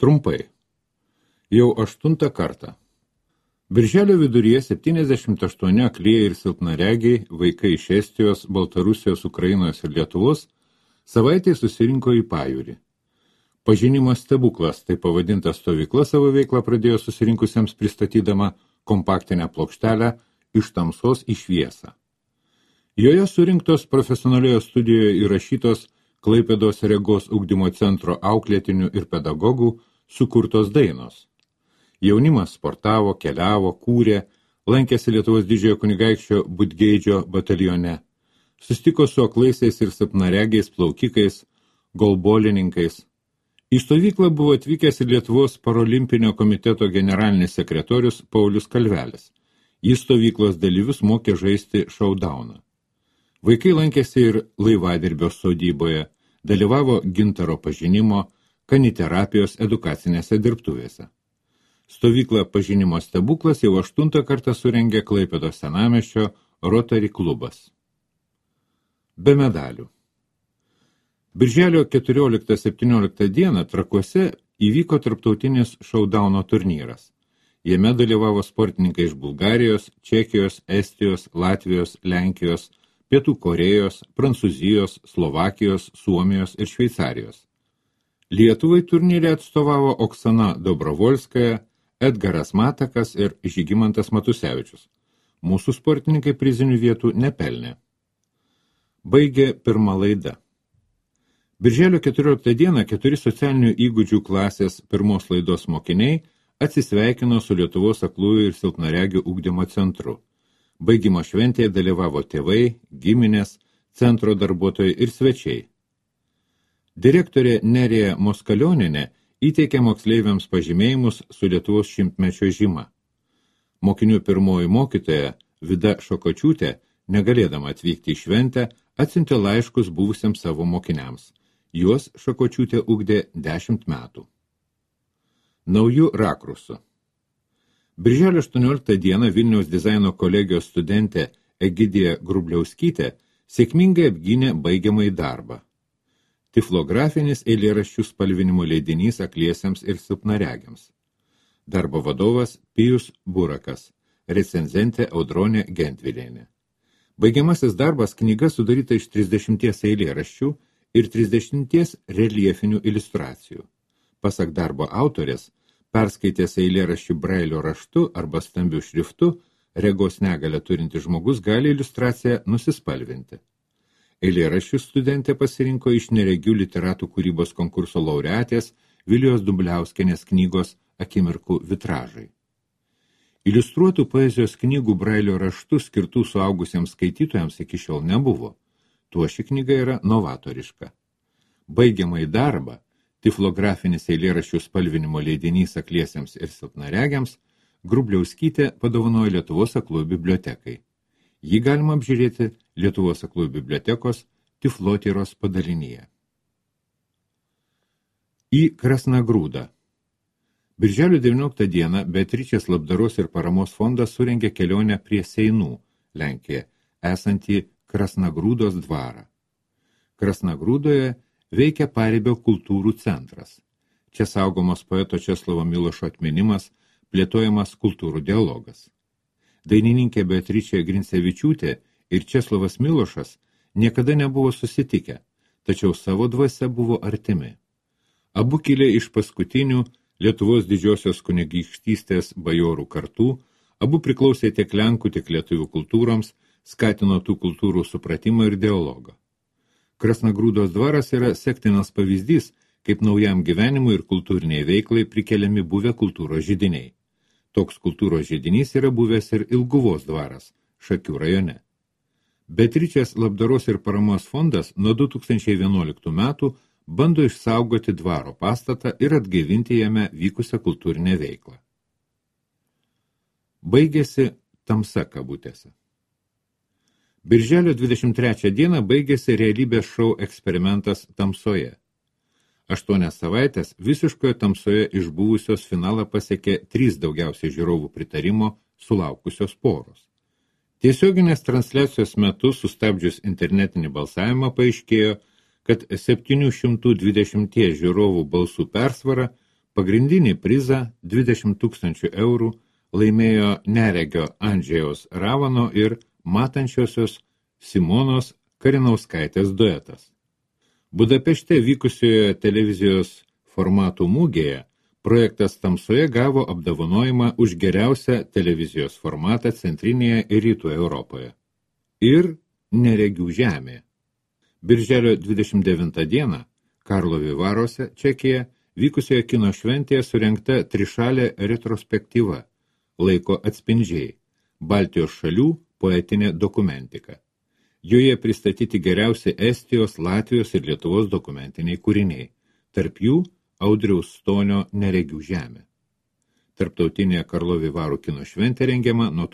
Trumpai. Jau 8 kartą. Birželio viduryje 78 aklieji ir silpnaregiai vaikai iš Estijos, Baltarusijos, Ukrainos ir Lietuvos savaitėje susirinko į pajūrį. Pažinimo stebuklas, tai pavadinta stovykla, savo veiklą pradėjo susirinkusiems pristatydama kompaktinę plokštelę Iš tamsos į šviesą. Joje surinktos profesionalioje studijoje įrašytos Klaipėdos regos ugdymo centro auklėtinių ir pedagogų sukurtos dainos. Jaunimas sportavo, keliavo, kūrė, lankėsi Lietuvos didžiojo kunigaikščio Budgeidžio batalione, susitiko su aklaisiais ir silpnaregiais plaukikais, golbolininkais. Į stovyklą buvo atvykęs ir Lietuvos parolimpinio komiteto generalinis sekretorius Paulius Kalvelis. Jis stovyklos dalyvius mokė žaisti šaudauną. Vaikai lankėsi ir laivadirbio sodyboje, dalyvavo gintaro pažinimo, kaniterapijos edukacinėse dirbtuvėse. Stovyklą pažinimo stebuklas jau 8 kartą surengė Klaipėdos senamiesčio Rotary klubas. Be medalių. Birželio 14-17 dieną Trakuose įvyko tarptautinis šaudauno turnyras. Jame dalyvavo sportininkai iš Bulgarijos, Čekijos, Estijos, Latvijos, Lenkijos, Pietų Korėjos, Prancūzijos, Slovakijos, Suomijos ir Šveicarijos. Lietuvai turnyre atstovavo Oksana Dobrovolskaja, Edgaras Matakas ir Žygimantas Matusevičius. Mūsų sportininkai prizinių vietų nepelnė. Baigė pirmą laidą. Birželio 14 dieną 4 socialinių įgūdžių klasės pirmos laidos mokiniai atsisveikino su Lietuvos aklųjų ir silpnaregių ugdymo centru. Baigimo šventėje dalyvavo tėvai, giminės, centro darbuotojai ir svečiai. Direktorė Nerija Moskalioninė įteikė moksleiviams pažymėjimus su Lietuvos 100-mečio žyma. Mokinių pirmoji mokytoja Vida Šokočiūtė, negalėdama atvykti į šventę, atsiuntė laiškus buvusiems savo mokiniams. Juos Šokočiūtė ugdė 10 metų. Naujų rakursų. Birželio 18 dieną Vilniaus dizaino kolegijos studentė Egidija Grubliauskytė sėkmingai apgynė baigiamąjį darbą. Tiflografinis eilėraščių spalvinimo leidinys akliesiems ir silpnaregiams. Darbo vadovas Pijus Burakas, recenzentė Audronė Gentvilienė. Baigiamasis darbas knyga sudaryta iš 30 eilėraščių ir 30 reliefinių iliustracijų. Pasak darbo autorės, perskaitęs eilėraščių brailio raštu arba stambiu šriftu, regos negalią turintis žmogus gali iliustraciją nusispalvinti. Eilėraščius studentė pasirinko iš neregių literatų kūrybos konkurso laureatės Vilijos Dumbliauskienės knygos Akimirkų vitražai. Iliustruotų poezijos knygų brailio raštų skirtų suaugusiems skaitytojams iki šiol nebuvo. Tuo ši knyga yra novatoriška. Baigiamąjį darbą, tiflografinis eilėraščių spalvinimo leidinys akliesiems ir silpnaregiams, Grubliauskytė padovanojo Lietuvos aklųjų bibliotekai. Jį galima apžiūrėti Lietuvos aklųjų bibliotekos Tiflotyros padalinyje. Į Krasnagrūdą. Birželio 19 dieną Beatričės labdaros ir paramos fondas surengė kelionę prie Seinų, Lenkija, esantį Krasnagrūdos dvarą. Krasnagrūdoje veikia Paribio kultūrų centras. Čia saugomos poeto Česlovo Milošo atminimas, plėtojamas kultūrų dialogas. Dainininkė Beatričė Grincevičiūtė ir Česlovas Milošas niekada nebuvo susitikę, tačiau savo dvasia buvo artimi. Abu kilė iš paskutinių Lietuvos didžiosios kunigaikštystės bajorų kartų, abu priklausė tiek lenkų, tiek lietuvių kultūroms, skatino tų kultūrų supratimą ir dialogą. Krasnagrūdos dvaras yra sektinas pavyzdys, kaip naujam gyvenimui ir kultūriniai veiklai prikeliami buvę kultūros židiniai. Toks kultūros židinys yra buvęs ir Ilguvos dvaras, Šakių rajone. Beatričės labdaros ir paramos fondas nuo 2011 metų bando išsaugoti dvaro pastatą ir atgaivinti jame vykusią kultūrinę veiklą. Baigėsi tamsa kabutėse. Birželio 23 dieną baigėsi realybės šou eksperimentas Tamsoje. 8 savaitės visiškoje tamsoje iš buvusios finalą pasiekė 3 daugiausiai žiūrovų pritarimo sulaukusios poros. Tiesioginės transliacijos metu sustabdžius internetinį balsavimą paaiškėjo, kad 720 žiūrovų balsų persvara Pagrindinį prizą 20 000 eurų laimėjo neregio Andžejaus Ravano ir matančiosios Simonos Karinauskaitės duetas. Budapešte vykusioje televizijos formatų mūgėje projektas Tamsoje gavo apdovanojimą už geriausią televizijos formatą Centrinėje ir Rytų Europoje. Ir Neregių žemė. Birželio 29 dieną Karlovy Varose, Čekija, vykusioje kino šventėje surengta trišalė retrospektyva Laiko atspindžiai – Baltijos šalių poetinė dokumentika. Joje pristatyti geriausi Estijos, Latvijos ir Lietuvos dokumentiniai kūriniai, tarp jų Audriaus Stonio Neregių žemė. Tarptautinė Karlovy Varų kino šventė rengiama nuo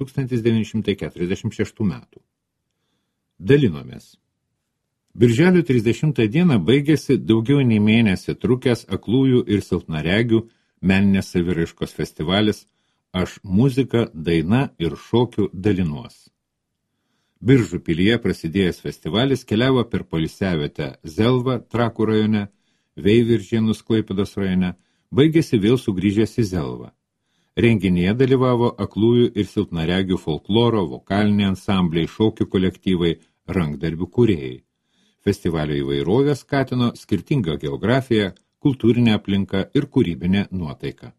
1946 metų. Dalinomės. Birželio 30 dieną baigėsi daugiau nei mėnesį trukęs aklųjų ir silpnaregių meninės saviraiškos festivalis Aš muzika, daina ir šokiu dalinuos. Biržų pilyje prasidėjęs festivalis keliavo per poilsiavietę Zelvą Trakų rajone, Veiviržėnus Klaipėdos rajone, baigėsi vėl sugrįžęs į Zelvą. Renginyje dalyvavo aklųjų ir silpnaregių folkloro, vokaliniai ansambliai, šokių kolektyvai, rankdarbių kūrėjai. Festivalio įvairovę skatino skirtinga geografija, kultūrinė aplinka ir kūrybinė nuotaika.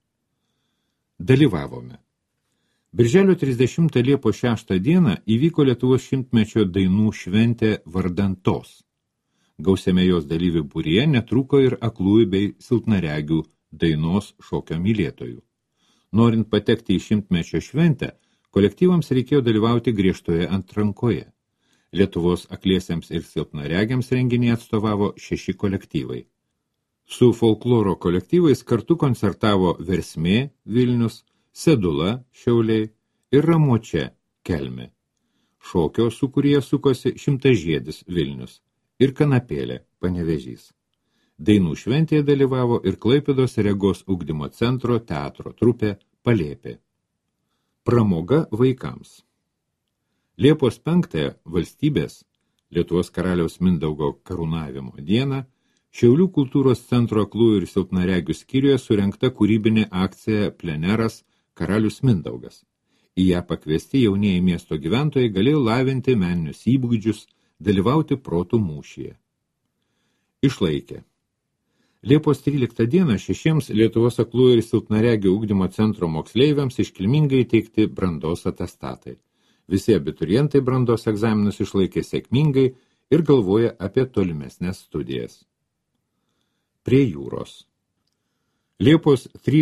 Dalyvavome. Birželio 30 Liepos 6 dieną įvyko Lietuvos šimtmečio dainų šventė vardan tos. Gausiame jos dalyvių būryje netrūko ir aklųjų bei silpnaregių dainos šokio mylėtojų. Norint patekti į šimtmečio šventę, kolektyvams reikėjo dalyvauti griežtoje atrankoje. Lietuvos akliesiems ir silpnaregiams renginį atstovavo 6 kolektyvai. Su folkloro kolektyvais kartu koncertavo Versmė Vilnius, Sedula Šiauliai ir Ramočia Kelmė. Šokio sūkuryje sukosi Šimtažiedis Vilnius ir Kanapėlė Panevėžys. Dainų šventėje dalyvavo ir Klaipėdos regos ugdymo centro teatro trupė Palėpė. Pramoga vaikams. Liepos 5 valstybės Lietuvos karaliaus Mindaugo karūnavimo dieną Šiaulių kultūros centro aklųjų ir silpnaregių skyriuje surengta kūrybinė akcija pleneras Karalius Mindaugas. Į ją pakviesti jaunieji miesto gyventojai galėjo lavinti meninius įgūdžius, dalyvauti protų mūšyje. Išlaikė. Liepos 13 dieną 6 Lietuvos aklųjų ir silpnaregių ugdymo centro moksleiviams iškilmingai teikti brandos atestatai. Visi abiturientai brandos egzaminus išlaikė sėkmingai ir galvoja apie tolimesnes studijas. Prie jūros. Liepos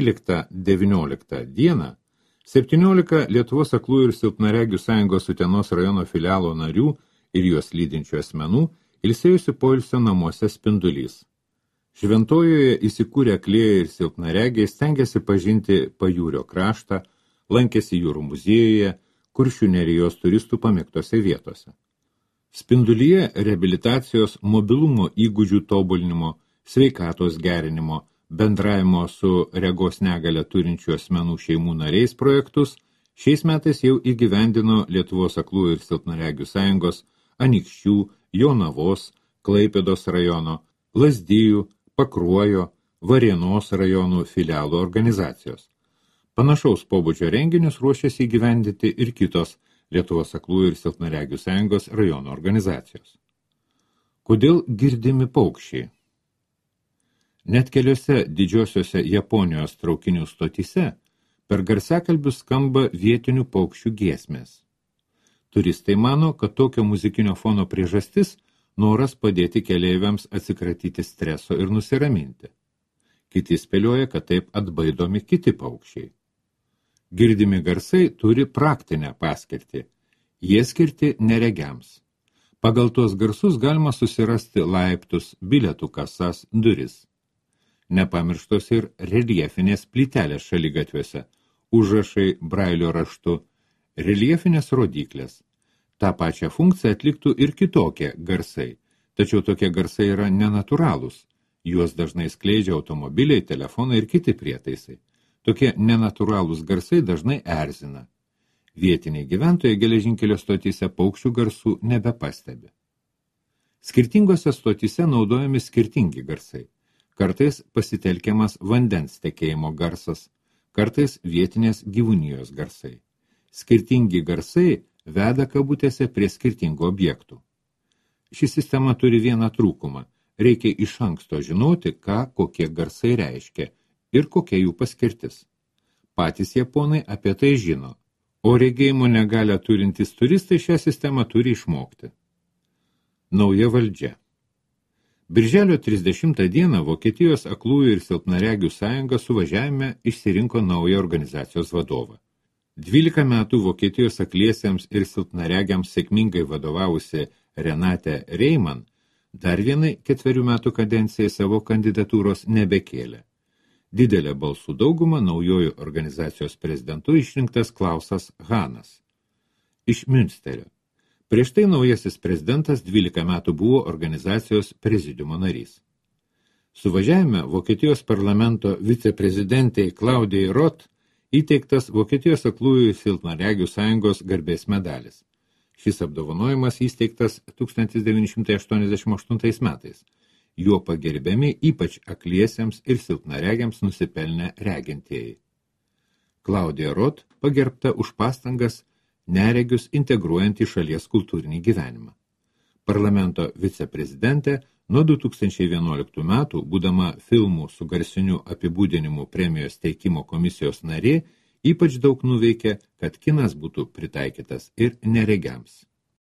13-19 dieną 17 Lietuvos aklųjų ir silpnaregių sąjungos Utenos rajono filialo narių ir juos lydinčių asmenų ilsėjusi poilsio namuose Spindulys. Šventojoje įsikūrę aklieji ir silpnaregiai stengiasi pažinti pajūrio kraštą, lankėsi jūrų muziejuje, Kuršių nerijos turistų pamėgtose vietose. Spindulyje reabilitacijos, mobilumo įgūdžių tobulinimo, sveikatos gerinimo, bendravimo su regos negalią turinčių asmenų šeimų nariais projektus šiais metais jau įgyvendino Lietuvos aklųjų ir silpnaregių sąjungos Anykščių, Jonavos, Klaipėdos rajono, Lazdijų, Pakruojo, Varėnos rajonų filialų organizacijos. Panašaus pobūdžio renginius ruošiasi įgyvendinti ir kitos Lietuvos aklųjų ir silpnaregių sąjungos rajono organizacijos. Kodėl girdimi paukščiai? Net keliose didžiosiose Japonijos traukinių stotyse per garsiakalbius skamba vietinių paukščių giesmės. Turistai mano, kad tokio muzikinio fono priežastis noras padėti keleiviams atsikratyti streso ir nusiraminti. Kiti spėlioja, kad taip atbaidomi kiti paukščiai. Girdimi garsai turi praktinę paskirtį. Jie skirti neregiams. Pagal tuos garsus galima susirasti laiptus, bilietų kasas, duris. Nepamirštos ir reljefinės plytelės šaligatviuose, užrašai brailio raštu, reljefinės rodyklės. Ta pačią funkciją atliktų ir kitokie garsai, tačiau tokie garsai yra nenatūralūs. Juos dažnai skleidžia automobiliai, telefonai ir kiti prietaisai. Tokie nenatūralūs garsai dažnai erzina. Vietiniai gyventojai geležinkelio stotyse paukščių garsų nebepastebi. Skirtingose stotyse naudojami skirtingi garsai. kartais pasitelkiamas vandens tekėjimo garsas, kartais vietinės gyvūnijos garsai. Skirtingi garsai veda kabutėse prie skirtingų objektų. Ši sistema turi vieną trūkumą. Reikia iš anksto žinoti, ką kokie garsai reiškia ir kokia jų paskirtis. Patys japonai apie tai žino, o regėjimo negalią turintys turistai šią sistemą turi išmokti. Nauja valdžia. Birželio 30 dieną Vokietijos aklųjų ir silpnaregių sąjunga suvažiavime išsirinko naują organizacijos vadovą. 12 metų Vokietijos akliesiems ir silpnaregiams sėkmingai vadovavusi Renate Reimann dar vienai 4 metų kadencijai savo kandidatūros nebekėlė. Didelė balsų dauguma naujojų organizacijos prezidentu išrinktas Klausas Hanas iš Münsterio. Prieš tai naujasis prezidentas 12 metų buvo organizacijos prezidiumo narys. Suvažiavime Vokietijos parlamento viceprezidentei Klaudijai Roth įteiktas Vokietijos aklųjų ir silpnaregių sąjungos garbės medalis. Šis apdovanojimas įsteigtas 1988 metais. Juo pagerbiami ypač akliesiems ir silpnaregiams nusipelnę regintieji. Klaudija Roth pagerbta už pastangas neregius integruojant į šalies kultūrinį gyvenimą. Parlamento viceprezidentė nuo 2011 metų, būdama filmų su garsiniu apibūdinimu premijos teikimo komisijos narė, ypač daug nuveikė, kad kinas būtų pritaikytas ir neregiams.